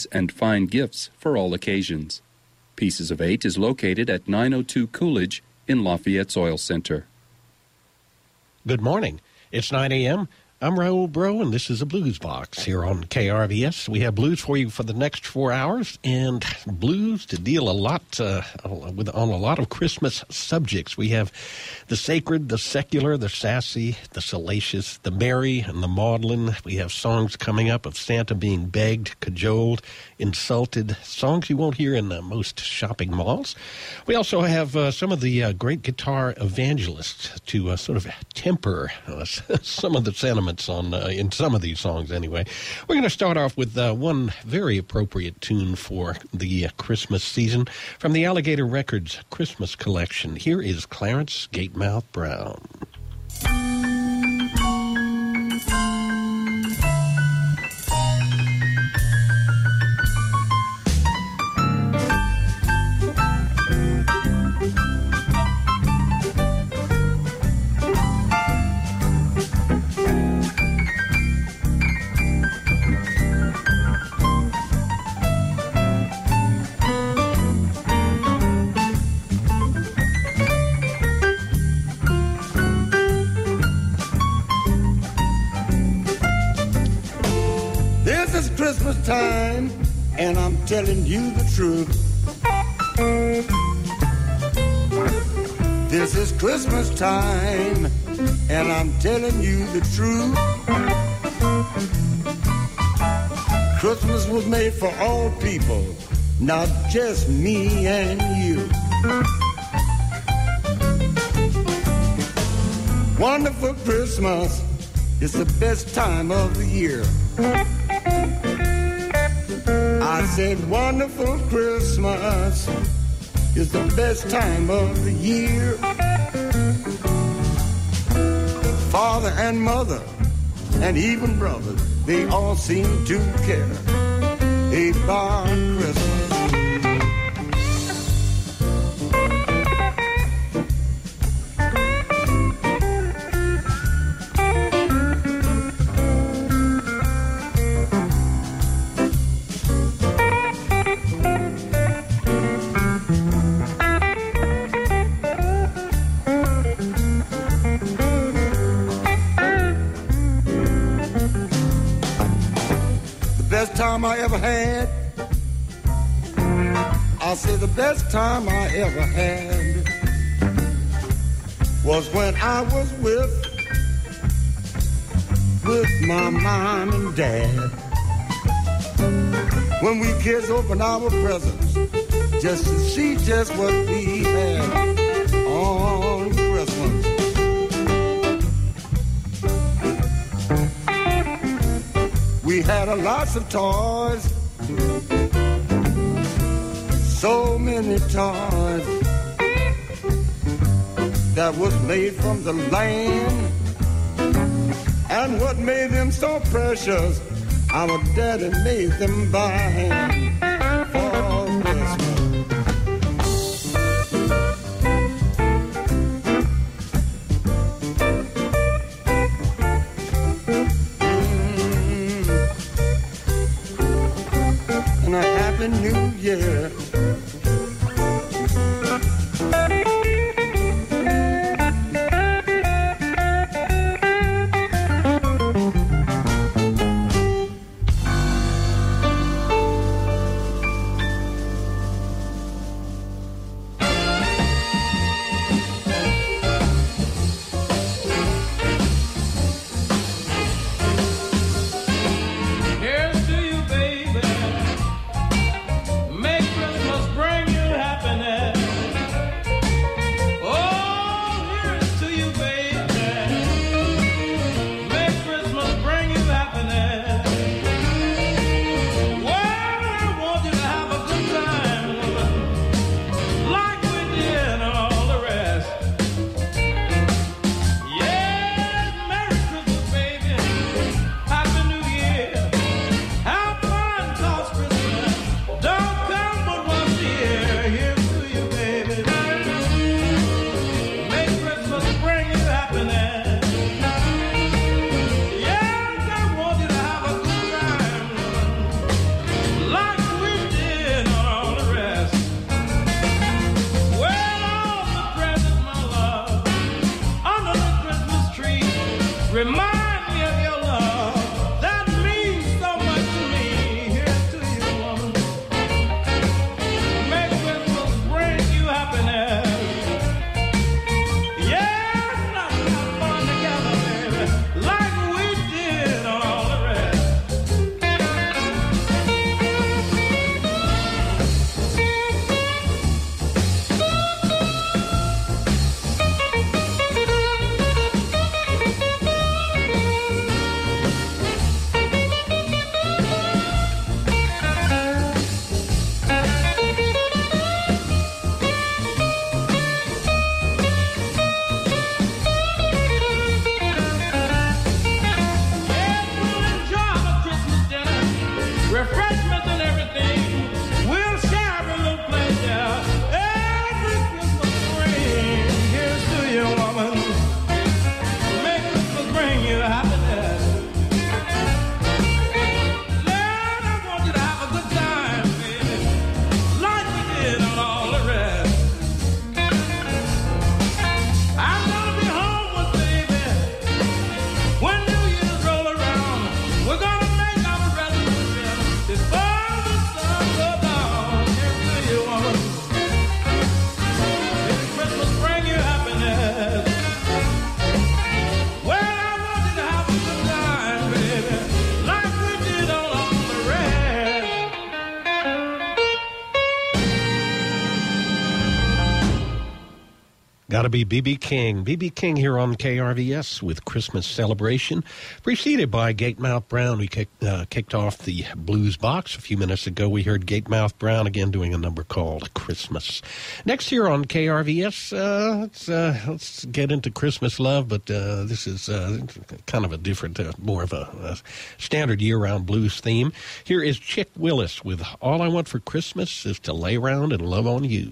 toys and fine gifts for all occasions. Pieces of 8 is located at 902 Coolidge in Lafayette's Oil Center. Good morning. It's 9 a.m. I'm Raoul Bro, and this is a Blues Box here on KRVS. We have blues for you for the next 4 hours, and blues to deal on a lot of Christmas subjects. We have the sacred, the secular, the sassy, the salacious, the merry, and the maudlin. We have songs coming up of Santa being begged, cajoled, insulted, songs you won't hear in most shopping malls. We also have some of the great guitar evangelists to sort of temper some of the sentiments in some of these songs anyway. We're going to start off with one very appropriate tune for the Christmas season from the Alligator Records Christmas collection. Here is Clarence Gatemouth Brown. Christmas time, and I'm telling you the truth. This is Christmas time, and I'm telling you the truth. Christmas was made for all people, not just me and you. Wonderful Christmas is the best time of the year. I said wonderful Christmas is the best time of the year. Father and mother and even brothers, they all seem to care about Christmas. I ever had, I'll say the best time I ever had was when I was with my mom and dad. When we kids opened our presents just to see just what we had on Christmas. We had a lots of toys, so many toys that was made from the land. And what made them so precious, our daddy made them by hand for Christmas. New Year. Got to be B.B. King. B.B. King here on KRVS with Christmas Celebration, preceded by Gatemouth Brown. We kicked off the Blues Box. A few minutes ago, we heard Gatemouth Brown again doing a number called Christmas. Next here on KRVS, let's get into Christmas love, but this is kind of a different, more of a standard year-round blues theme. Here is Chick Willis with All I Want for Christmas is to Lay Around and Love on You.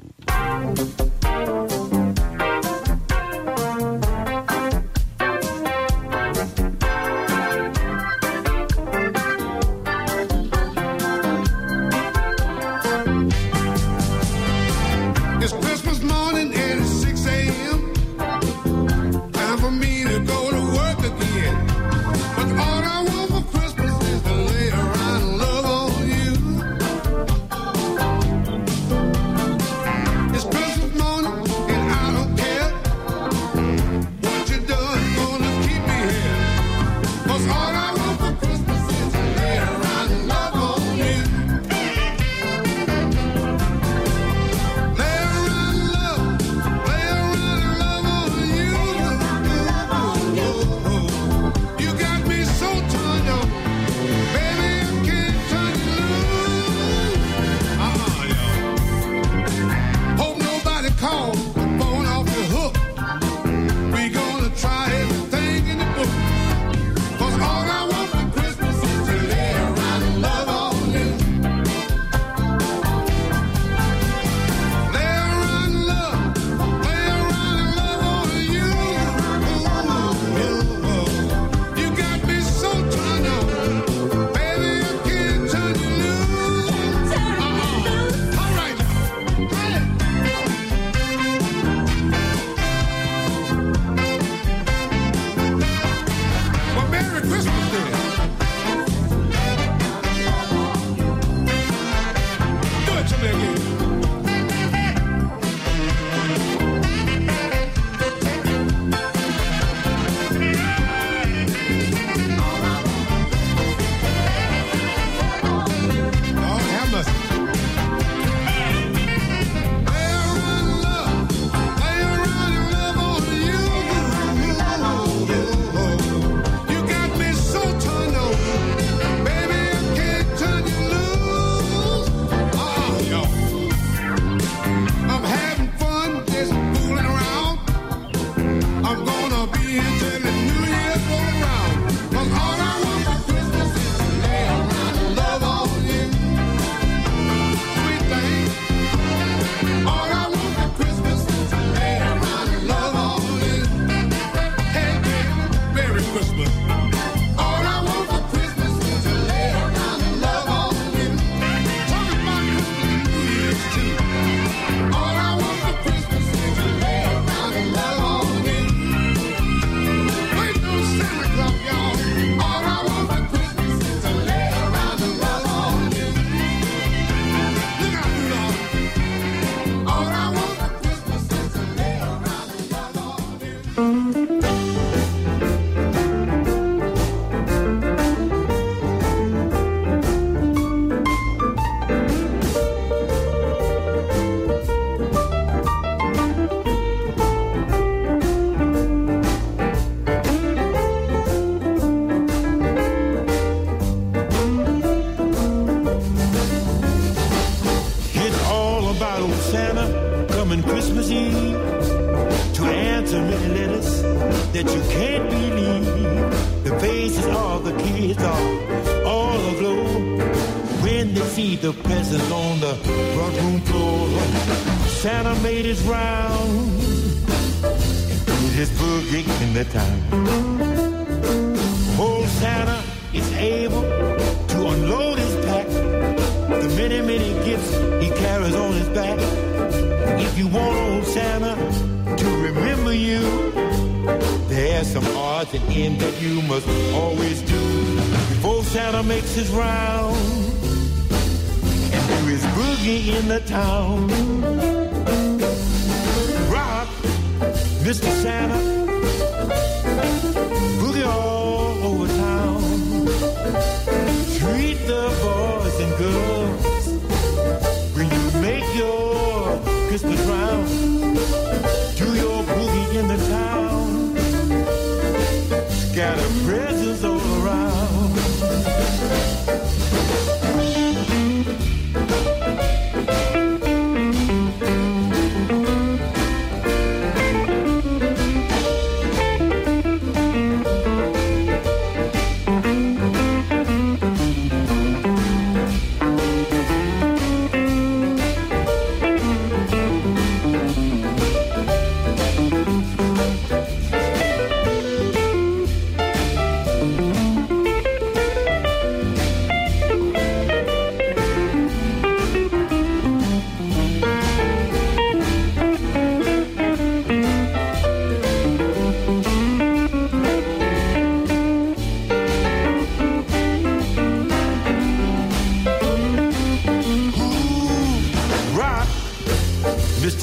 Christmas round to your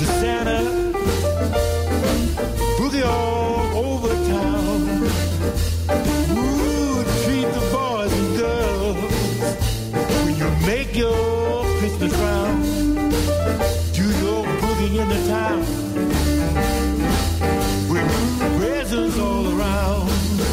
to Santa, boogie all over town. Ooh, treat the boys and girls when you make your Christmas round. Do your boogie in the town with presents all around.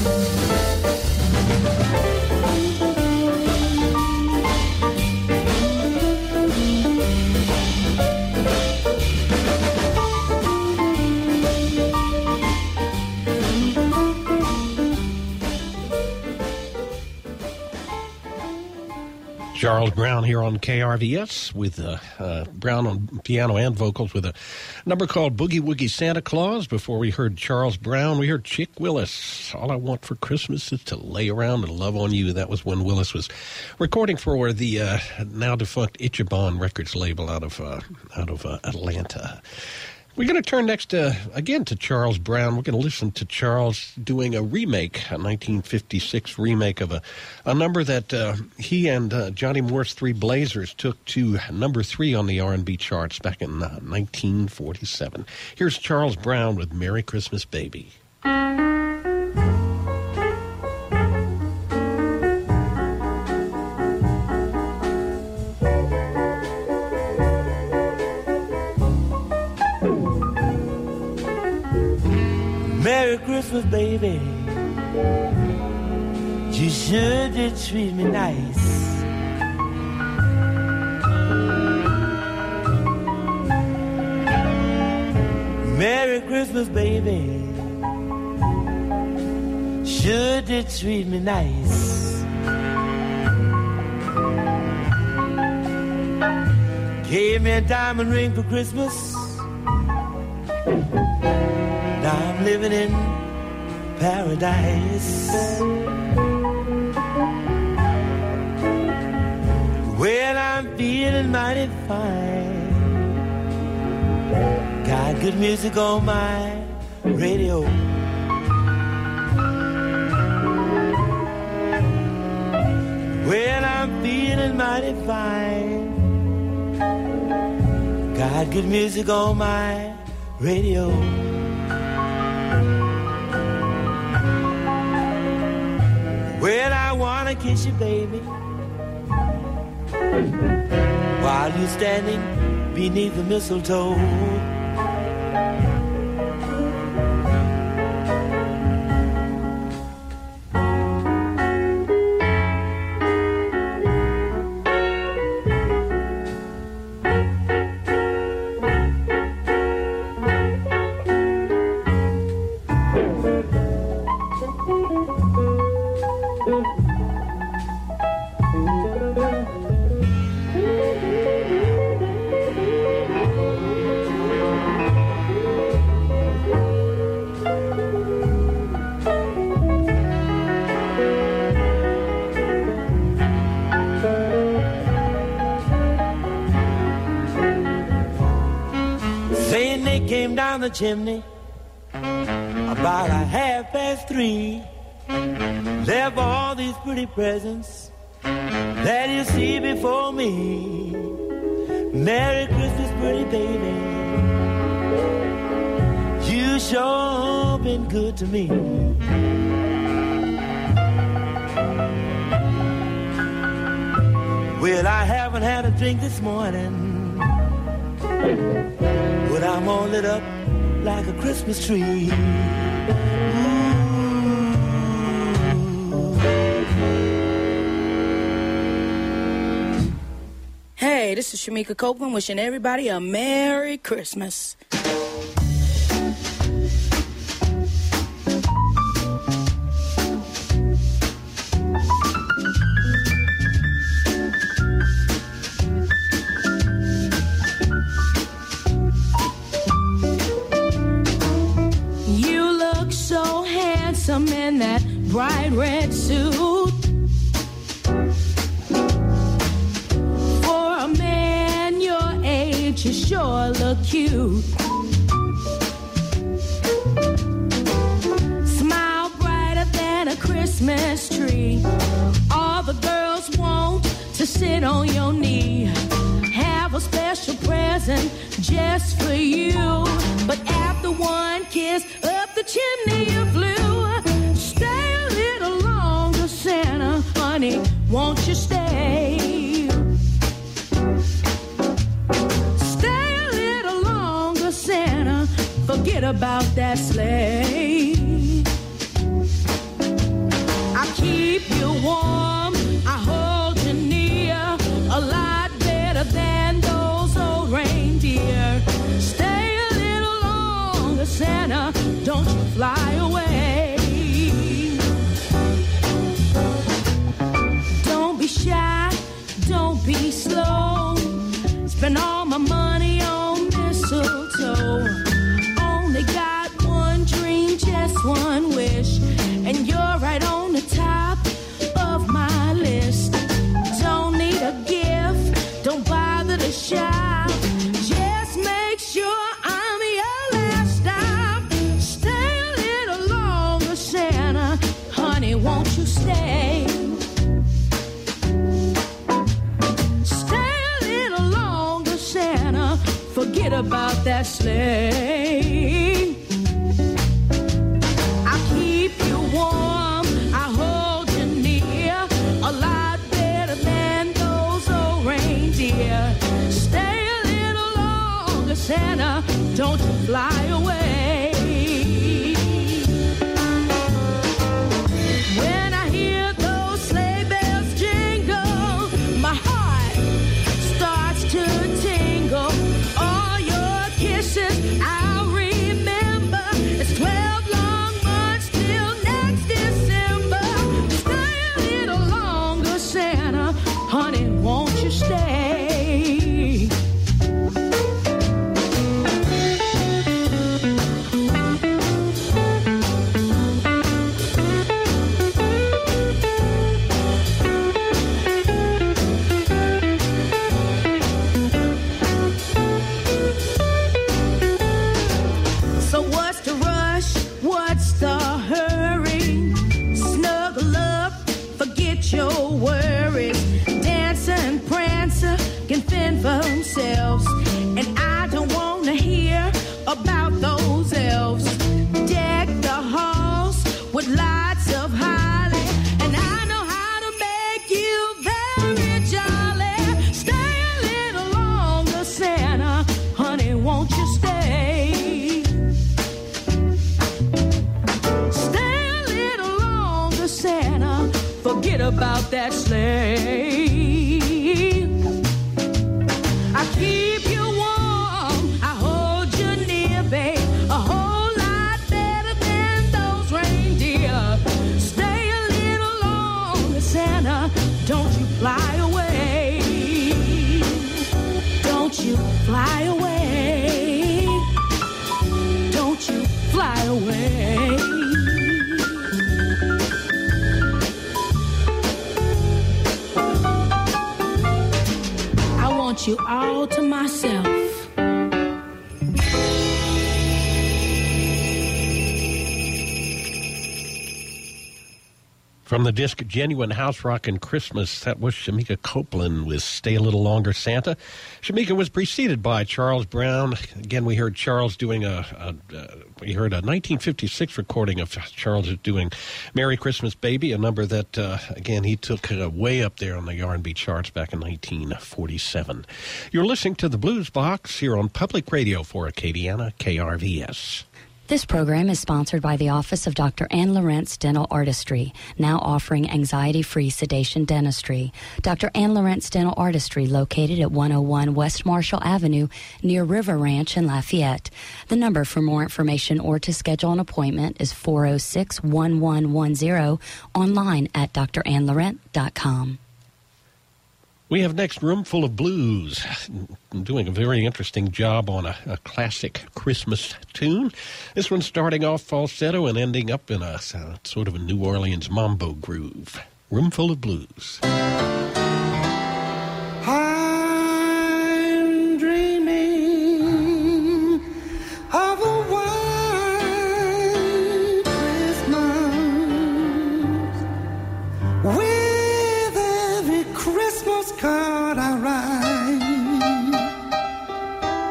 Charles Brown here on KRVS with Brown on piano and vocals with a number called Boogie Woogie Santa Claus. Before we heard Charles Brown, we heard Chick Willis. All I Want for Christmas is to Lay Around and Love on You. That was when Willis was recording for the now defunct Ichiban Records label out of Atlanta. We're going to turn next again to Charles Brown. We're going to listen to Charles doing a remake, a 1956 remake of a number that he and Johnny Moore's Three Blazers took to number 3 on the R&B charts back in 1947. Here's Charles Brown with Merry Christmas, Baby. Merry Christmas, baby. You sure did treat me nice. Merry Christmas, baby. Sure did treat me nice. Gave me a diamond ring for Christmas. Now I'm living in paradise. Well, I'm feeling mighty fine. Got good music on my radio. Well, I'm feeling mighty fine. Got good music on my radio. Well, I wanna kiss you, baby, while you're standing beneath the mistletoe. The chimney about 3:30. Left all these pretty presents that you see before me. Merry Christmas, pretty baby. You sure been good to me. Well, I haven't had a drink this morning, but I'm all lit up like a Christmas tree. Hey, this is Shamika Copeland wishing everybody a Merry Christmas. In that bright red suit, for a man your age, you sure look cute. Smile brighter than a Christmas tree. All the girls want to sit on your knee. Have a special present present just for you. But after one kiss up the chimney you flew. Stay a little longer, Santa, honey, won't you stay? Stay a little longer, Santa, forget about that sleigh. I keep you warm, I hold you near, a lot better than those old reindeer. Stay a little longer, Santa, don't you fly away. Don't be shy, don't be slow, spend all my money on mistletoe. Only got one dream, just one wish, and you're right on the top of my list. Don't need a gift, don't bother to shop, just make sure I'm your last stop. Stay a little longer, Santa, honey, won't you stay? Stay a little longer, Santa, forget about that sleigh. I keep you warm, I hold you near, a lot better than those old reindeer. Stay a little longer, Santa, don't you fly away. When I hear those sleigh bells jingle, my heart starts to tingle. All your kisses I'll remember. It's 12 long months till next December. Stay a little longer, Santa, honey, won't you stay? So what's the rush? What's the hurry? Snuggle up, forget your worries. Dancer and Prancer can fend for themselves, and I don't want to hear about those elves. Deck the halls with lots of holly, and I know how to make you very jolly. Stay a little longer, Santa, honey, won't you stay? Stay a little longer, Santa, forget about that sleigh. I keep you warm, I hold you near, babe, a whole lot better than those reindeer. Stay a little longer, Santa, don't you fly away. Don't you fly away. Don't you fly away. I want you all to myself. From the disc Genuine House Rockin' Christmas, that was Shamika Copeland with Stay a Little Longer, Santa. Shamika was preceded by Charles Brown. Again, we heard Charles doing we heard a 1956 recording of Charles doing Merry Christmas Baby, a number that, again, he took way up there on the R&B charts back in 1947. You're listening to the Blues Box here on Public Radio for Acadiana, KRVS. This program is sponsored by the Office of Dr. Ann Lawrence Dental Artistry, now offering anxiety-free sedation dentistry. Dr. Ann Lawrence Dental Artistry, located at 101 West Marshall Avenue near River Ranch in Lafayette. The number for more information or to schedule an appointment is 406-1110, online at drannlaurent.com. We have next Room Full of Blues, doing a very interesting job on a classic Christmas tune. This one's starting off falsetto and ending up in a sort of a New Orleans mambo groove. Room Full of Blues. I'm dreaming of a white Christmas with every Christmas card I write.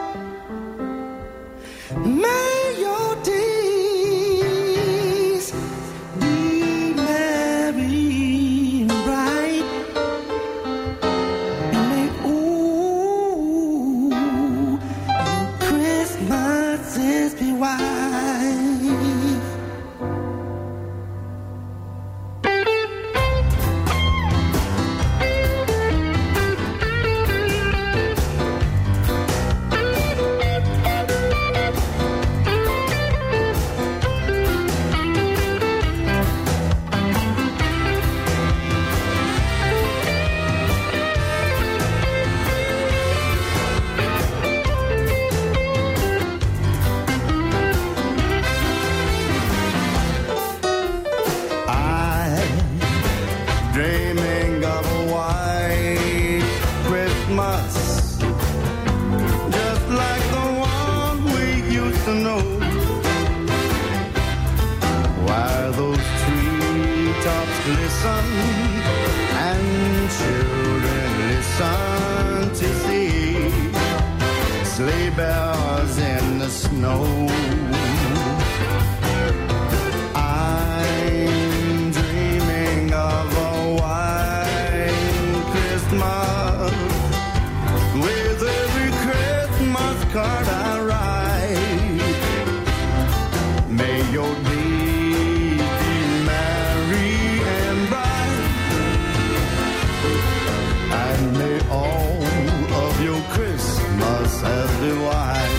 like the one we used to know. While those treetops glisten and children listen to see sleigh bells in the snow. I'm dreaming of a white Christmas with every Christmas card I write. May your days be merry and bright, and may all of your Christmases be white.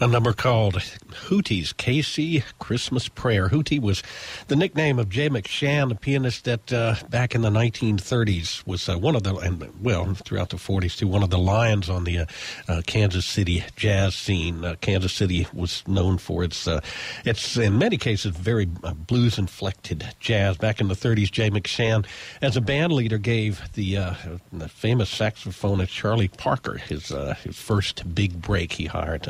A number called Hootie's KC Christmas Prayer. Hootie was the nickname of Jay McShann, a pianist that back in the 1930s was one of the, and well, throughout the 40s too, one of the lions on the Kansas City jazz scene. Kansas City was known for its in many cases very blues-inflected jazz. Back in the 30s, Jay McShann, as a band leader, gave the famous saxophonist Charlie Parker his first big break. He hired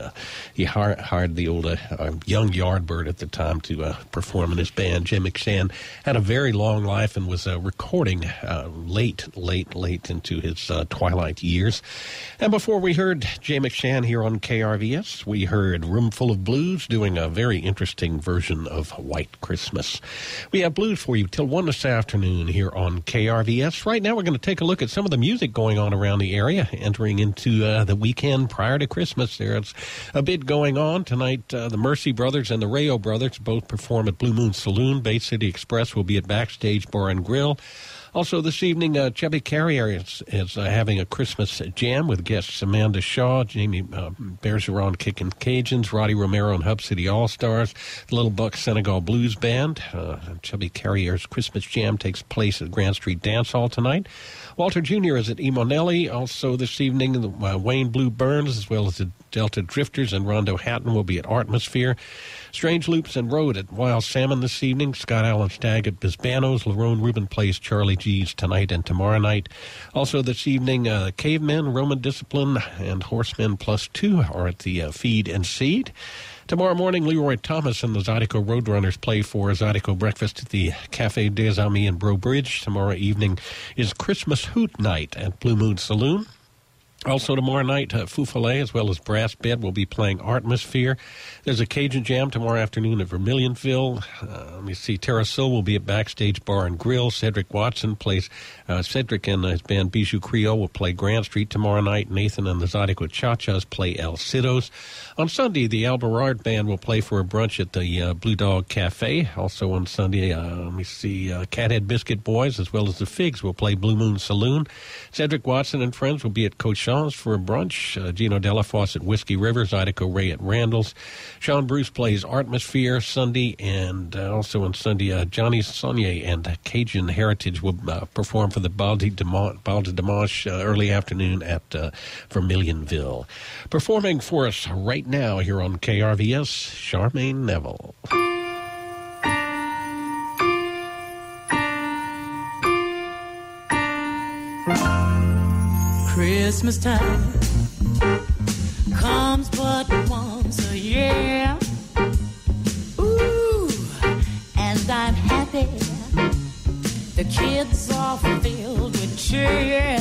the old young Yardbird at the time to perform in his band. Jay McShann had a very long life and was recording late into his twilight years. And before we heard Jay McShann here on KRVS, we heard Roomful of Blues doing a very interesting version of White Christmas. We have blues for you till 1 this afternoon here on KRVS. Right now we're going to take a look at some of the music going on around the area, entering into the weekend prior to Christmas. There's a bit going on tonight. The Mercy Brothers and the Rayo Brothers both perform at Blue Moon Saloon. Bay City Express will be at Backstage Bar and Grill. Also this evening, Chubby Carrier is having a Christmas jam with guests Amanda Shaw, Jamie Bergeron Kickin' Cajuns, Roddy Romero and Hub City All-Stars, the Little Buck Senegal Blues Band. Chubby Carrier's Christmas jam takes place at Grand Street Dance Hall tonight. Walter Jr. is at Emonelli. Also this evening, Wayne Blue Burns, as well as the Delta Drifters and Rondo Hatton will be at Artmosphere. Strange Loops and Road at Wild Salmon this evening. Scott Allen Stagg at Bisbanos. Lerone Rubin plays Charlie G's tonight and tomorrow night. Also this evening, Cavemen, Roman Discipline, and Horsemen Plus 2 are at the Feed and Seed. Tomorrow morning, Leroy Thomas and the Zydeco Roadrunners play for Zydeco Breakfast at the Café des Amis in Breaux Bridge. Tomorrow evening is Christmas Hoot Night at Blue Moon Saloon. Also tomorrow night, Fou Follet as well as Brass Bed will be playing Artmosphere. There's a Cajun Jam tomorrow afternoon at Vermilionville. Let me see, Terrasil will be at Backstage Bar and Grill. Cedric Watson plays, Cedric and his band Bijou Creole will play Grand Street tomorrow night. Nathan and the Zydeco Cha-Chas play El Cidos. On Sunday, the Al Berard Band will play for a brunch at the Blue Dog Cafe. Also on Sunday, Cathead Biscuit Boys as well as the Figs will play Blue Moon Saloon. Cedric Watson and friends will be at Cochon's for a brunch. Gino Delafosse at Whiskey River, Zydeco Ray at Randall's. Sean Bruce plays Artmosphere Sunday, and also on Sunday, Johnny Saunier and Cajun Heritage will perform for the Balde Dimanche early afternoon at Vermilionville. Performing for us right now here on KRVS, Charmaine Neville. Christmas time comes but once a year. Ooh, and I'm happy. The kids are filled with cheer.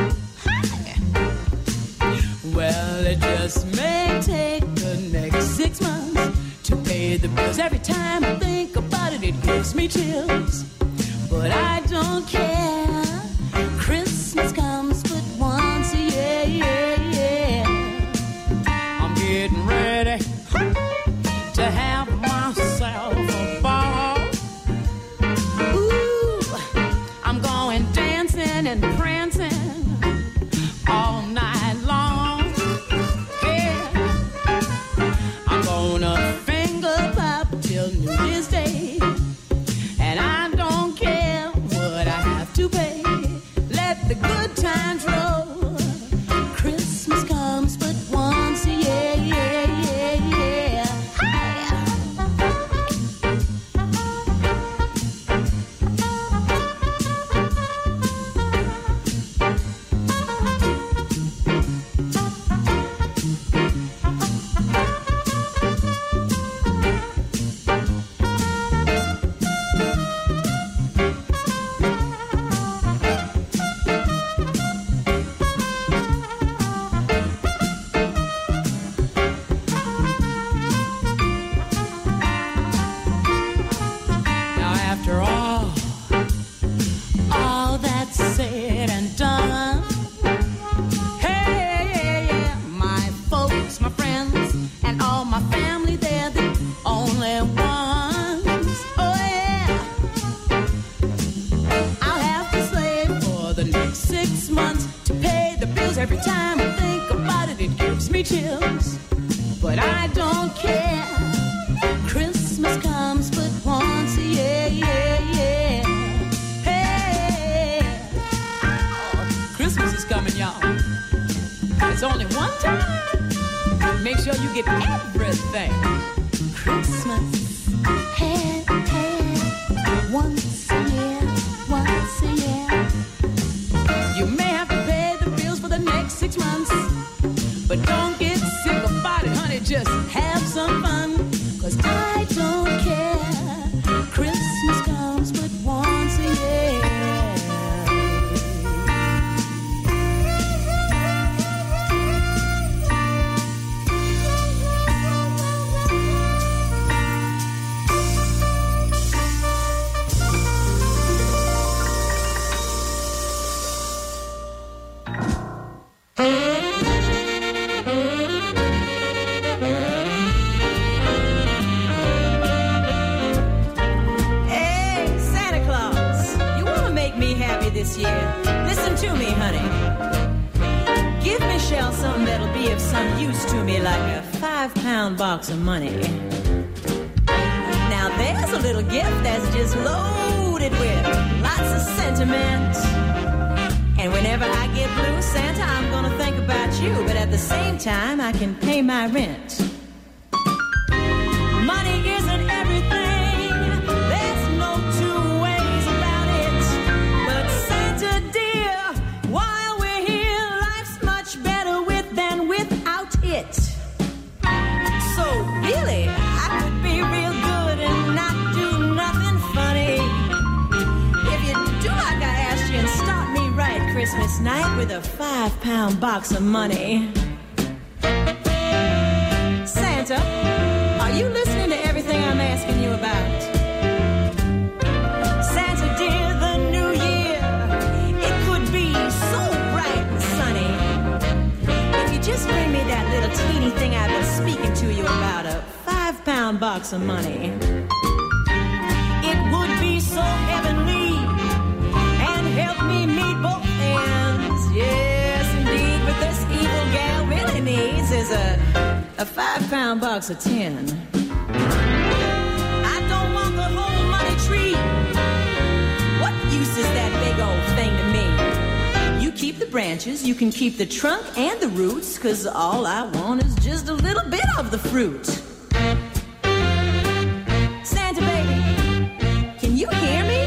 Well, it just may take the next 6 months to pay the bills. Every time I think about it, it gives me chills. But I don't care. Christmas comes but once a year. I'm getting ready to have myself a ball. Ooh, I'm going dancing and prancing all night long. Yeah, I'm gonna finger pop till New Year's Day, and I don't care what I have to pay. Let the good times roll. Christmas comes but once a year. but I don't care. Christmas comes but once a year, yeah. Hey, oh, Christmas is coming, y'all. It's only one time. Make sure you get everything. Christmas, hey, once a year. You may have to pay the bills for the next 6 months, but don't get sick about it, honey. Just have some fun, 'cause I don't care. Christmas comes but once a year. This year. Listen to me, honey. Give Michelle something that'll be of some use to me, like a 5-pound box of money. Now there's a little gift that's just loaded with lots of sentiment. And whenever I get blue, Santa, I'm gonna think about you, but at the same time I can pay my rent. Money isn't everything. There's no two ways about it. But Santa dear, while we're here, life's much better with than without it. So really, I could be real good and not do nothing funny. If you do like I asked you and start me right Christmas night with a 5-pound box of money. Santa, are you listening to everything I'm asking you about? Santa dear, the new year, it could be so bright and sunny. If you just bring me that little teeny thing I've been speaking to you about, a 5-pound box of money, it would be so heavenly and help me meet both ends. Yes, indeed, what this evil gal really needs is a 5-pound box of tin. I don't want the whole money tree. What use is that big old thing to me? You keep the branches, you can keep the trunk and the roots, 'cause all I want is just a little bit of the fruit. Santa baby, can you hear me?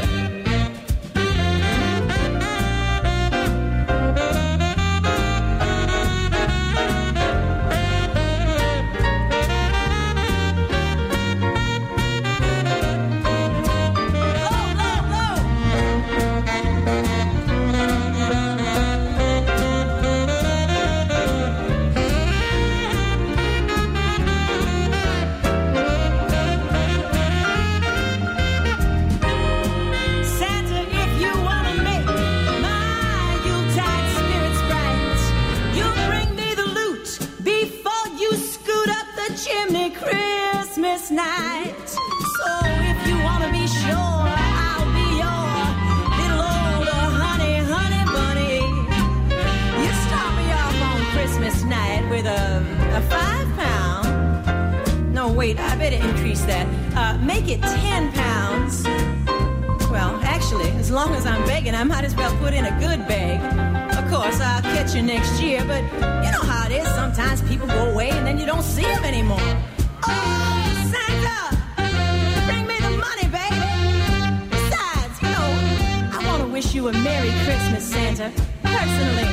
Night. So if you want to be sure, I'll be your little old honey bunny. You start me off on Christmas night with a 5-pound. No, wait, I better increase that. Make it 10 pounds. Well, actually, as long as I'm begging, I might as well put in a good beg. Of course, I'll catch you next year, but you know how it is. Sometimes people go away and then you don't see them anymore. Oh, Santa, bring me the money, baby. Besides, you know, I want to wish you a Merry Christmas, Santa, personally.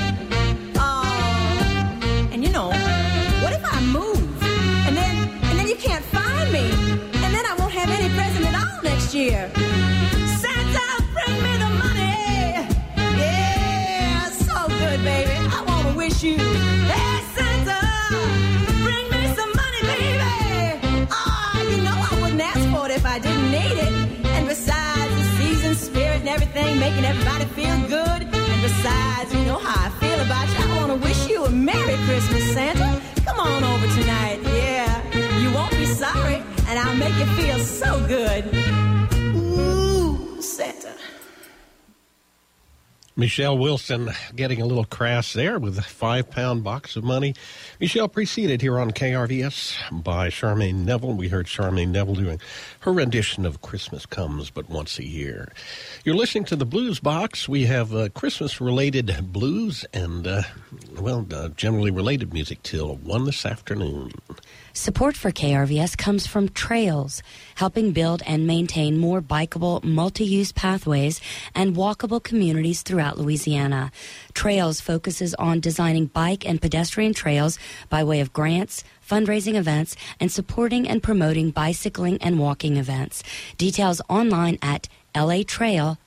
Oh, and you know, what if I move and then you can't find me, and then I won't have any present at all next year? Santa, bring me the money. Yeah, so good, baby. I want to wish you, hey, Santa, bring me some money, baby. You know I wouldn't ask for it if I didn't need it. And besides, the season spirit and everything, making everybody feel good. And besides, you know how I feel about you. I want to wish you a Merry Christmas, Santa. Come on over tonight, yeah. You won't be sorry, and I'll make you feel so good. Ooh, Santa. Michelle Wilson getting a little crass there with a 5-pound box of money. Michelle preceded here on KRVS by Charmaine Neville. We heard Charmaine Neville doing her rendition of Christmas Comes But Once a Year. You're listening to the Blues Box. We have Christmas-related blues and, generally related music till 1 this afternoon. Support for KRVS comes from Trails, helping build and maintain more bikeable, multi-use pathways and walkable communities throughout Louisiana. Trails focuses on designing bike and pedestrian trails by way of grants, fundraising events, and supporting and promoting bicycling and walking events. Details online at latrail.org.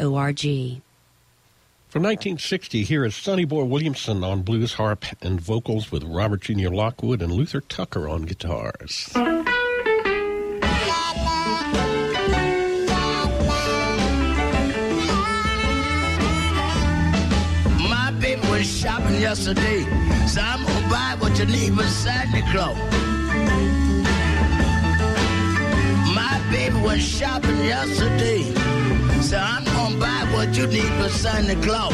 From 1960, here is Sonny Boy Williamson on blues harp and vocals with Robert Jr. Lockwood and Luther Tucker on guitars. My baby was shopping yesterday, so I'm gonna buy what you need for Santa Claus. My baby was shopping yesterday, so I'm gonna buy what you need for Santa Claus.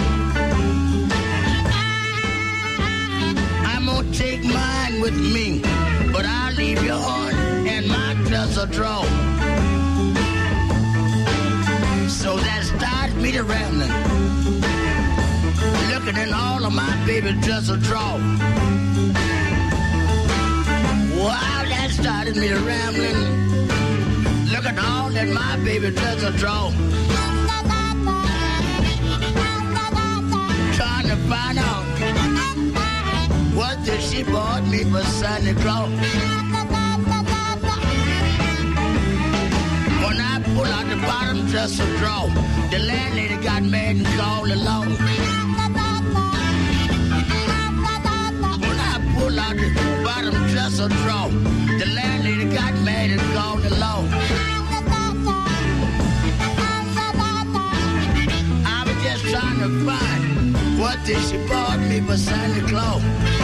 I'm gonna take mine with me, but I'll leave yours in my dresser drawer. So that started me to rambling, looking in all of my baby dresser drawer. Wow, that started me to rambling, looking all in my baby dresser drawer. Trying to find out what did she bought me for Santa Claus. When I pull out the bottom dresser drawer, the landlady got mad and called the law. When I pull out the bottom dresser drawer, the landlady got mad and called the law. I was just trying to find what did she bought me for Santa Claus.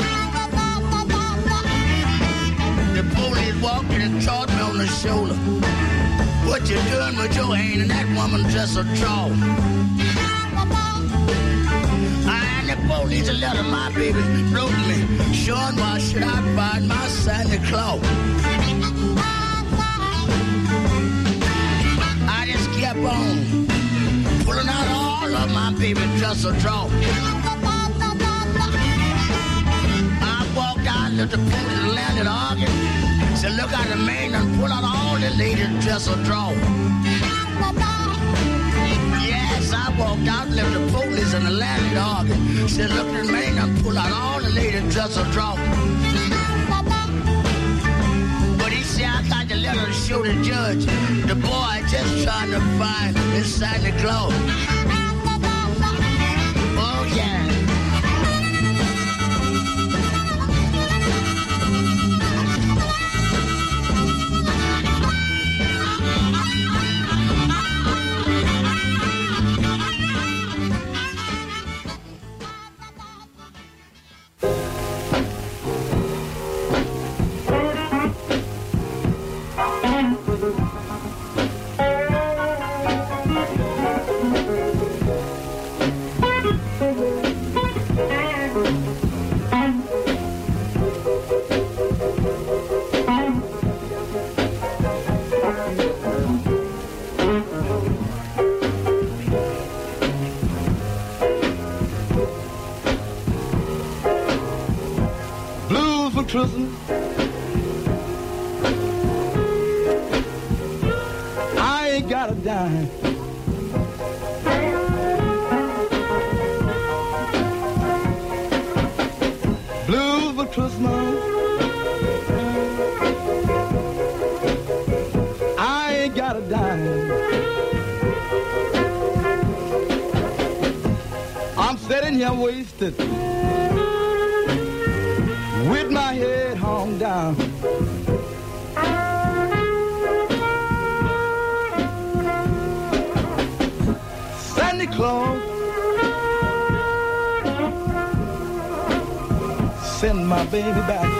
The police walked in and caught me on the shoulder. What you doing with your hand in that woman's dresser drawer? I and the police a letter my baby wrote me, showing why should I find my Santa Claus. I just kept on pulling out all of my baby dresser drawer. I walked out, let the police landed arguing. Said, look out the man and pull out all the ladies' dresser drawer. Yes, I walked out, left the police and the landlord arguing. Said, look at the man and pull out all the ladies' dresser drawer. But he said, I got the letter to show the judge. The boy just trying to find his Santa Claus. Oh, yeah. Christmas, I ain't got a dime. Blues for Christmas, I ain't got a dime. I'm sitting here wasted with my head hung down. Santa Claus, send my baby back.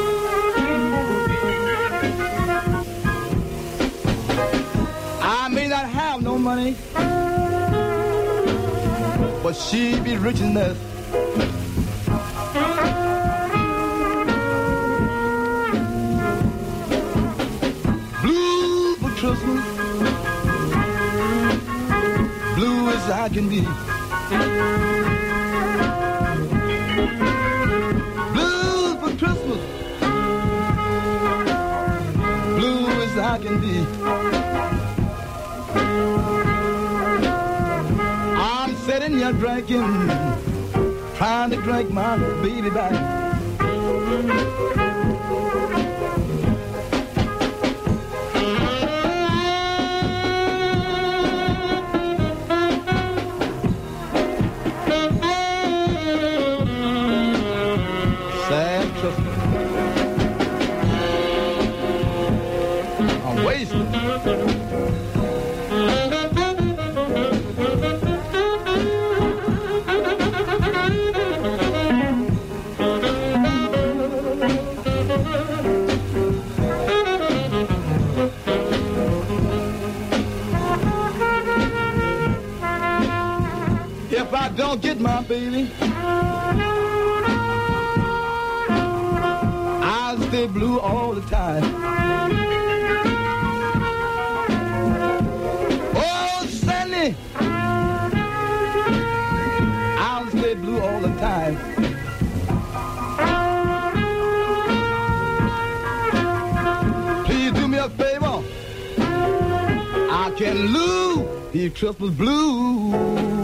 I may not have no money, but she be rich enough. Blue for Christmas, blue as I can be. Blue for Christmas, blue as I can be. I'm sitting here drinking, trying to drink my baby back. Sad Christmas. I'm wasted. If I don't get my baby, I'll stay blue all the time. Oh, Sandy, I'll stay blue all the time. Please do me a favor. I can lose the Christmas blue.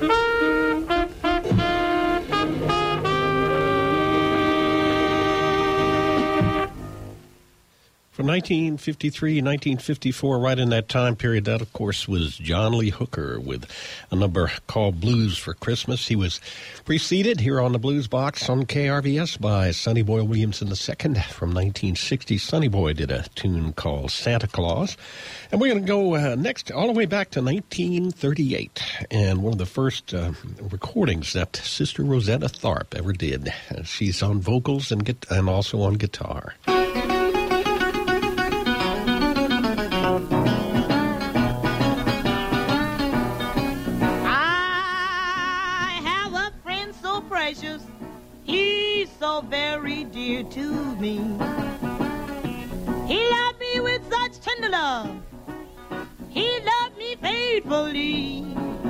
From 1953, 1954, right in that time period, that, of course, was John Lee Hooker with a number called Blues for Christmas. He was preceded here on the Blues Box on KRVS by Sonny Boy Williamson II from 1960. Sonny Boy did a tune called Santa Claus. And we're going to go next all the way back to 1938, and one of the first recordings that Sister Rosetta Tharpe ever did. She's on vocals and also on guitar. He's so very dear to me. He loved me with such tender love. He loved me faithfully.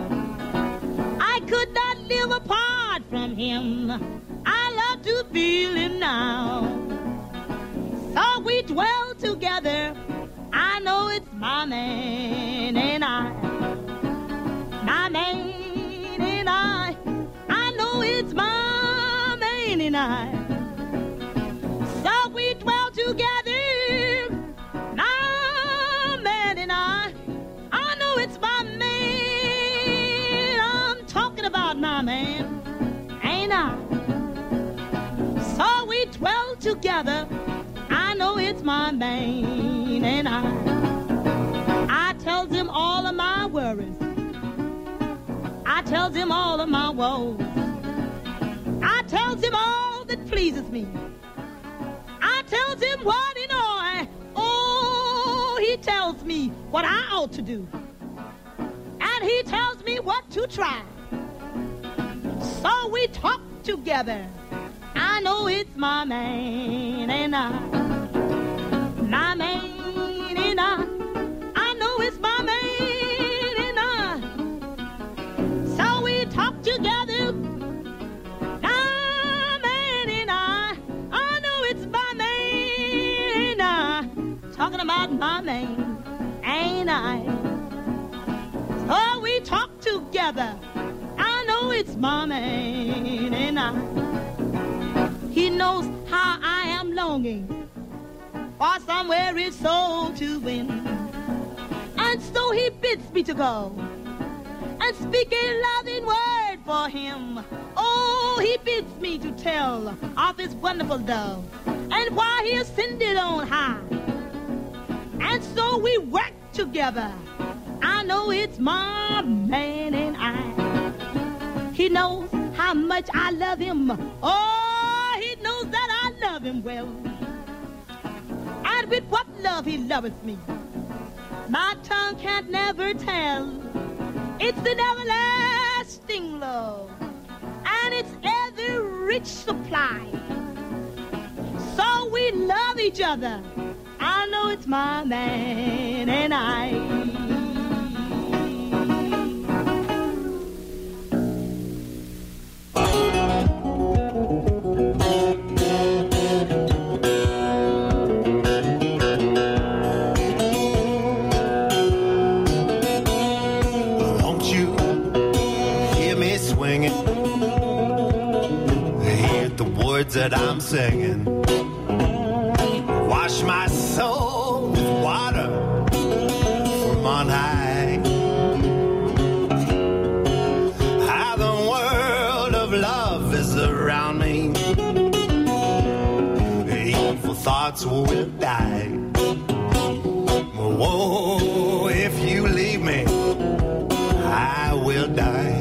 I could not live apart from him. I love to feel him now. So we dwell together. I know it's my man and I. My man and I. I know it's my man and I. So we dwell together, my man and I. I know it's my man. I'm talking about my man, ain't I? So we dwell together. I know it's my man and I tells him all of my worries. I tells him all of my woes. I tells him all that pleases me. I tells him what he know. Oh, he tells me what I ought to do. And he tells me what to try. So we talk together. I know it's my man and I. My man and I. I know it's my man and I. So we talk together. My man and I. I know it's my man and I. Talking about my man, ain't I? So we talk together. I know it's my man and I. He knows how I am longing for somewhere his soul to win. And so he bids me to go and speak a loving word for him. Oh, he bids me to tell of his wonderful love and why he ascended on high. And so we work together. I know it's my man and I. He knows how much I love him. Oh, he knows that I love him well. And with what love he loveth me, my tongue can't never tell. It's an everlasting giving love, and it's ever rich supply. So we love each other. I know it's my man and I. That I'm singing, wash my soul with water from on high. How the world of love is around me, evil thoughts will die. Whoa, if you leave me, I will die.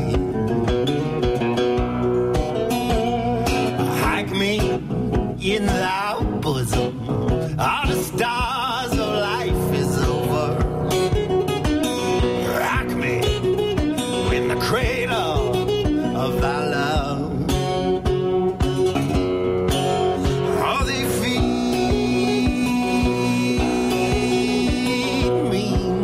In thy bosom, all the stars of life is over. Rock me in the cradle of thy love. Oh, they feed me.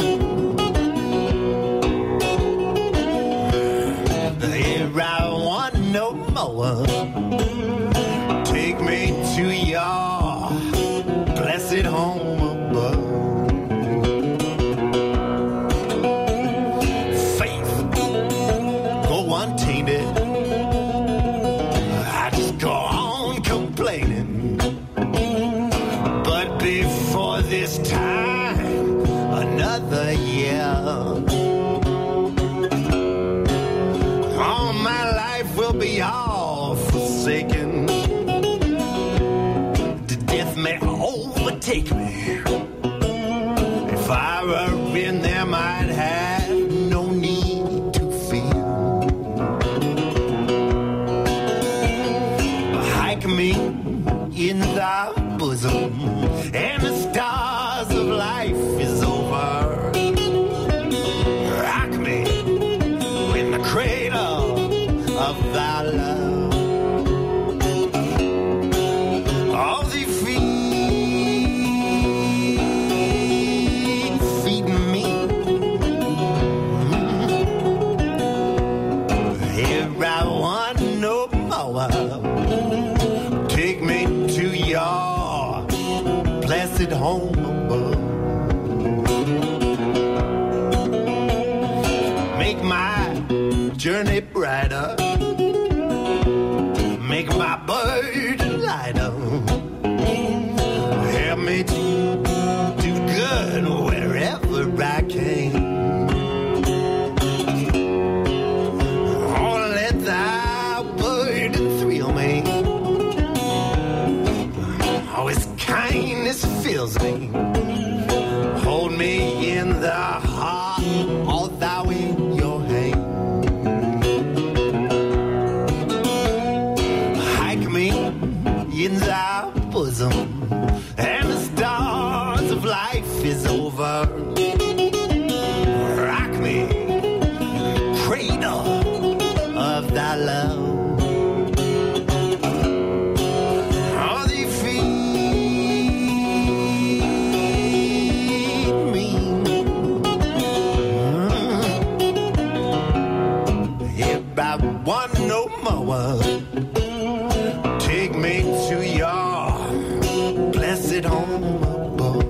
Here I want no more. Take me to your blessed home above. Faith, go untainted. I just go on complaining. But before this time, another year, all my life will be all forsaken. May overtake me. If I were in them, I'd have no need to fear. Hike me in thy bosom, and the stars of life is over. Rock me in the cradle of thy love. All the take me to your blessed home above. Make my journey brighter. Make my burden lighter. Help me to do good wherever I can. Oh, let thy burden thrill me. Oh, his kindness fills me. Hold me in the heart, all thou in your hand. Hike me in thy bosom, and the stars of life is over. Rock me, cradle of thy love. Oh, they feed me. If I want no more, take me to your blessed home above.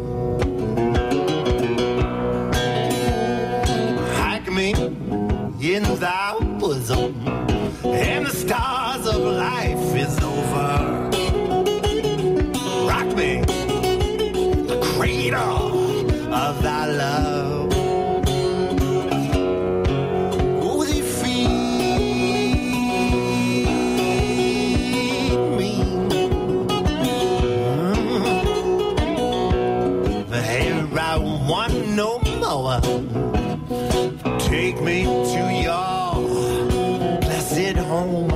Hike me in thy bosom, and the stars of life is over. Rock me, the cradle of thy love. Oh, they feed me. Here I want no more. Take me to your blessed home.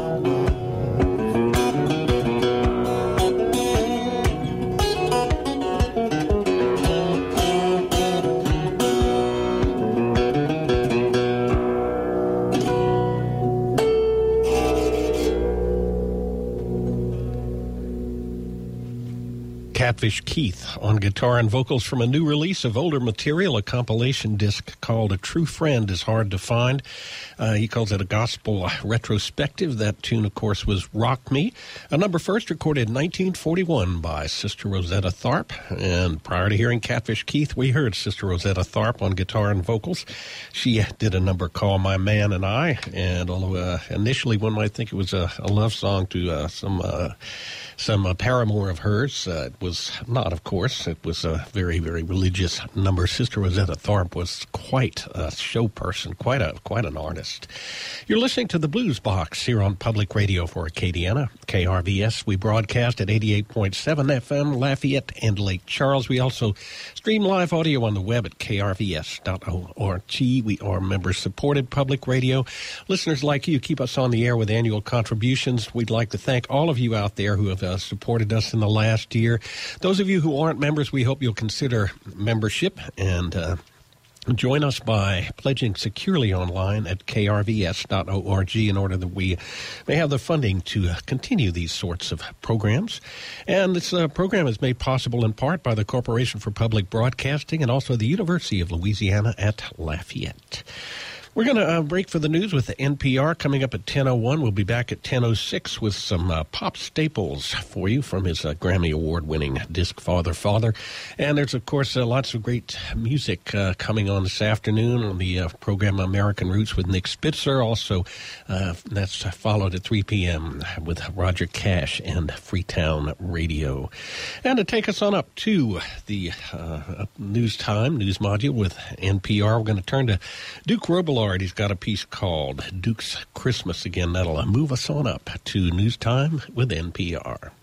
Catfish Keith on guitar and vocals from a new release of older material, a compilation disc called A True Friend is Hard to Find. He calls it a gospel retrospective. That tune, of course, was Rock Me, a number first recorded in 1941 by Sister Rosetta Tharpe. And prior to hearing Catfish Keith, we heard Sister Rosetta Tharpe on guitar and vocals. She did a number called My Man and I, and although initially one might think it was a love song to some paramour of hers, it was not, of course. It was a very, very religious number. Sister Rosetta Tharpe was quite a show person, quite an artist. You're listening to the Blues Box here on Public Radio for Acadiana, KRVS. We broadcast at 88.7 FM, Lafayette and Lake Charles. We also stream live audio on the web at krvs.org. We are member-supported public radio. Listeners like you keep us on the air with annual contributions. We'd like to thank all of you out there who have supported us in the last year. Those of you who aren't members, we hope you'll consider membership and join us by pledging securely online at krvs.org in order that we may have the funding to continue these sorts of programs. And this program is made possible in part by the Corporation for Public Broadcasting and also the University of Louisiana at Lafayette. We're going to break for the news with the NPR coming up at 10:01. We'll be back at 10:06 with some pop staples for you from his Grammy Award-winning disc Father, Father. And there's, of course, lots of great music coming on this afternoon on the program American Roots with Nick Spitzer. Also, that's followed at 3 p.m. with Roger Cash and Freetown Radio. And to take us on up to the news module with NPR, we're going to turn to Duke Robillard. He's got a piece called Duke's Christmas. Again, that'll move us on up to News Time with NPR.